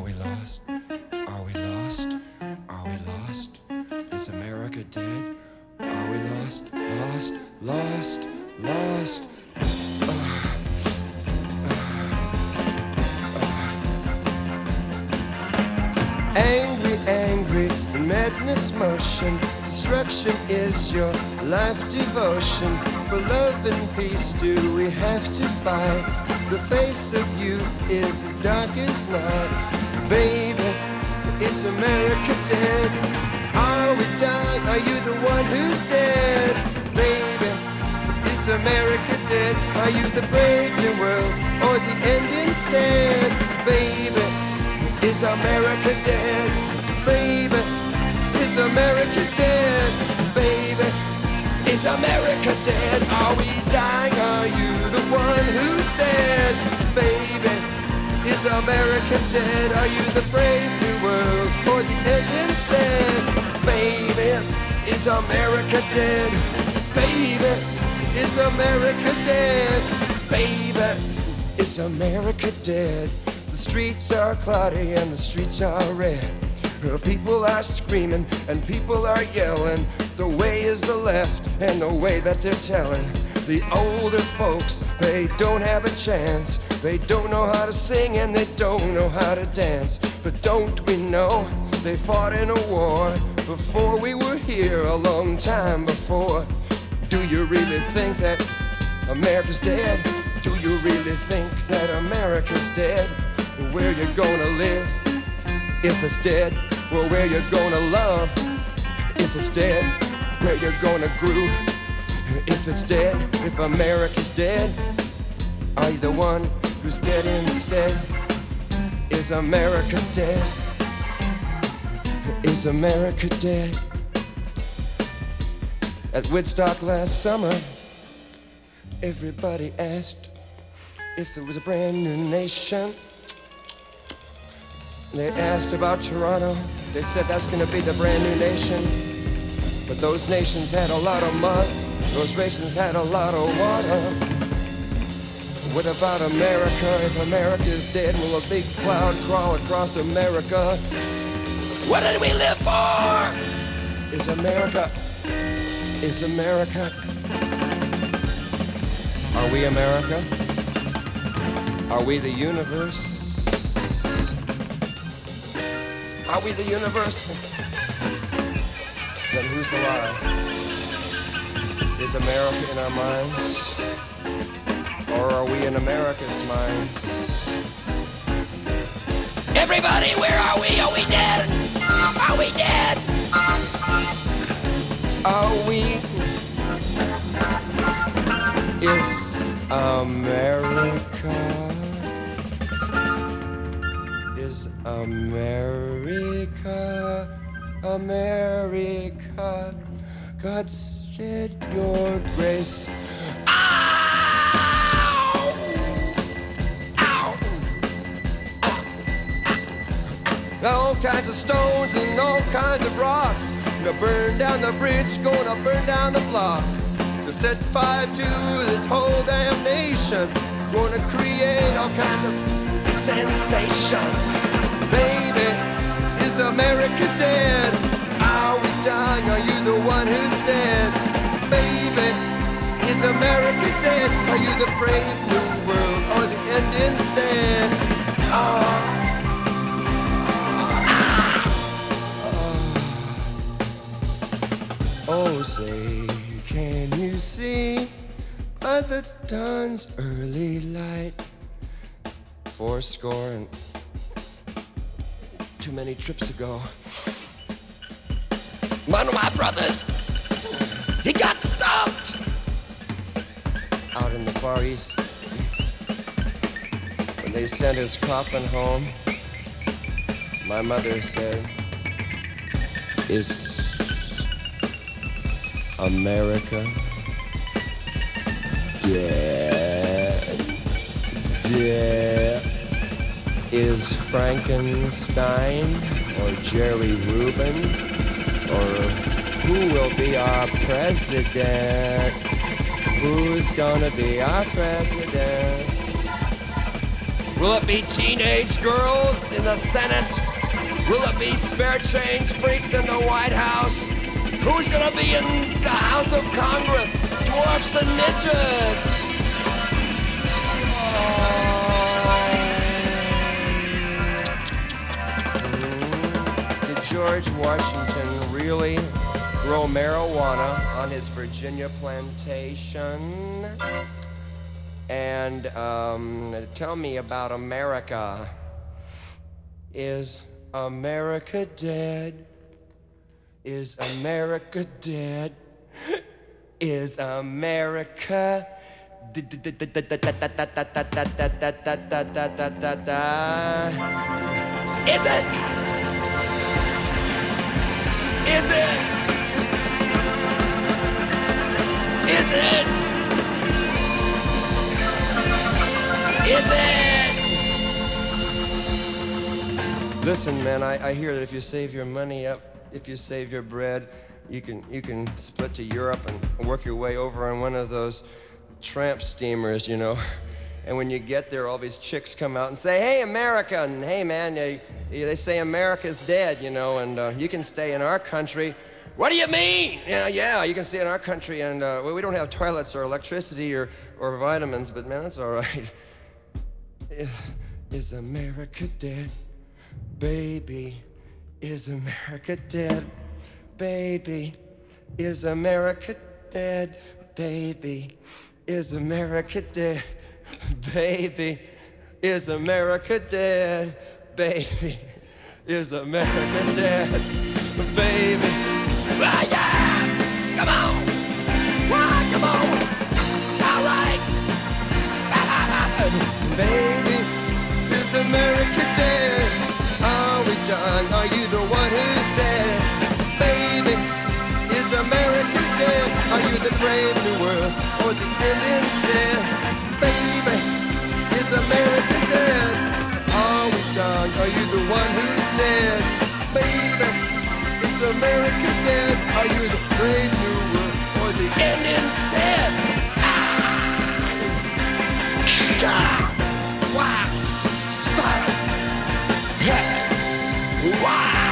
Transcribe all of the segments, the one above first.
we lost? Are we lost? Are we lost? Is America dead? Are we lost? Lost? Lost? Lost? Angry, angry, in madness motion. Destruction is your life devotion. For love and peace do we have to fight. The face of you is as dark as night. Baby, is America dead? Are we dying? Are you the one who's dead? Baby, is America dead? Are you the brave new world or the end instead? Baby, is America dead? Baby, is America dead? Baby, is America dead? Are we dying? Are you the one who's dead? Baby, is America dead? Are you the brave new world or the end instead? Baby, is America dead? Baby, is America dead? Baby, is America dead? The streets are cloudy and the streets are red. People are screaming and people are yelling. The way is the left and the way that they're telling. The older folks, they don't have a chance. They don't know how to sing and they don't know how to dance. But don't we know they fought in a war before we were here, a long time before. Do you really think that America's dead? Do you really think that America's dead? Where you gonna live if it's dead? Well, where you gonna love if it's dead? Where you gonna groove if it's dead? If America's dead, are you the one who's dead instead? Is America dead? Is America dead? At Woodstock last summer, everybody asked if there was a brand new nation. They asked about Toronto. They said that's gonna be the brand new nation. But those nations had a lot of mud. Those nations had a lot of water. What about America? If America's dead, will a big cloud crawl across America? What did we live for? Is America? Is America? Are we America? Are we the universe? Are we the universe? Then who's the lie? Is America in our minds? Or are we in America's minds? Everybody, where are we? Are we dead? Are we dead? Are we? Is America? Is America? America, God shed your grace. Ow! Ow! Ow! All kinds of stones and all kinds of rocks. Gonna burn down the bridge, gonna burn down the block. To set fire to this whole damn nation. Gonna create all kinds of sensation. Baby, is America dead? Are we dying? Are you the one who's dead? Baby, is America dead? Are you the brave new world or the end instead? Oh, say, can you see by the dawn's early light? 80 and too many trips ago, one of my brothers, he got stumped out in the Far East. When they sent his coffin home, my mother said, is America dead? Dead? Is Frankenstein or Jerry Rubin? Or who will be our president? Who's gonna be our president? Will it be teenage girls in the Senate? Will it be spare change freaks in the White House? Who's gonna be in the House of Congress? Dwarfs and midgets! Did George Washington really grow marijuana on his Virginia plantation? And tell me about America. Is America dead? Is America dead? Is America Is it? Is it? Is it? Is it? Listen, man, I hear that if you save your money up, if you save your bread, you can split to Europe and work your way over on one of those tramp steamers, you know. And when you get there, all these chicks come out and say, "Hey, America," and "Hey, man, they say America's dead, you know, and you can stay in our country." What do you mean? Yeah, you can stay in our country, and well, we don't have toilets or electricity or vitamins, but man, that's all right. Is America dead? Baby, is America dead? Baby, is America dead? Baby, is America dead? Baby, is America dead? Baby, is America dead? Baby, ah, yeah! Come on! Ah, come on! All right! Baby, is America dead? Are we done? Are you the one who's dead? Baby, is America dead? Are you the brave new world or the end instead? Baby, is America dead? Are we done? Are you the one who's dead? Baby, is America dead? Are you the brave new world or the end instead? Wow! Wow!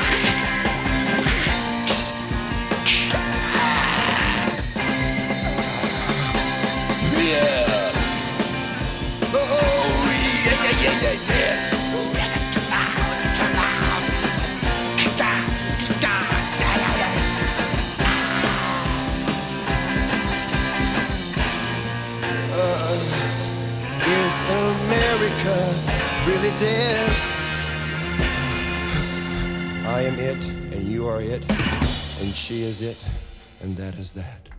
Is America really dead? I am it, and you are it, and she is it, and that is that.